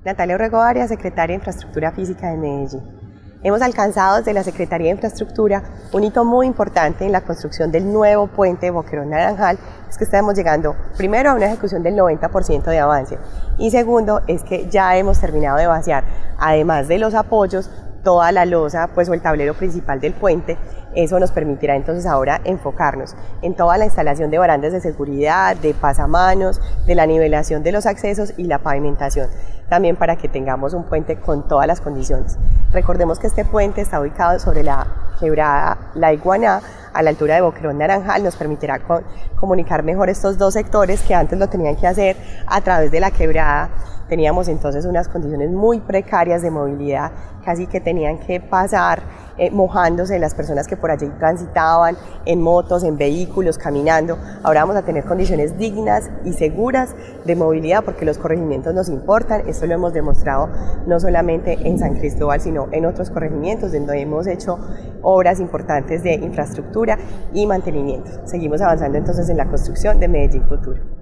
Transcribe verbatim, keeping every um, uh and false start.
Natalia Orrego Arias, Secretaria de Infraestructura Física de Medellín. Hemos alcanzado desde la Secretaría de Infraestructura un hito muy importante en la construcción del nuevo puente de Boquerón Naranjal. Es que estamos llegando primero a una ejecución del noventa por ciento de avance y segundo es que ya hemos terminado de vaciar, además de los apoyos, toda la losa pues, o el tablero principal del puente. Eso nos permitirá entonces ahora enfocarnos en toda la instalación de barandas de seguridad, de pasamanos, de la nivelación de los accesos y la pavimentación, también para que tengamos un puente con todas las condiciones. Recordemos que este puente está ubicado sobre la quebrada La Iguaná, a la altura de Boquerón Naranjal. Nos permitirá con, comunicar mejor estos dos sectores que antes lo tenían que hacer a través de la quebrada. Teníamos entonces unas condiciones muy precarias de movilidad, casi que tenían que pasar eh, mojándose las personas que por allí transitaban, en motos, en vehículos, caminando. Ahora vamos a tener condiciones dignas y seguras de movilidad porque los corregimientos nos importan. Esto lo hemos demostrado no solamente en San Cristóbal, sino en otros corregimientos donde hemos hecho obras importantes de infraestructura y mantenimiento. Seguimos avanzando entonces en la construcción de Medellín Futuro.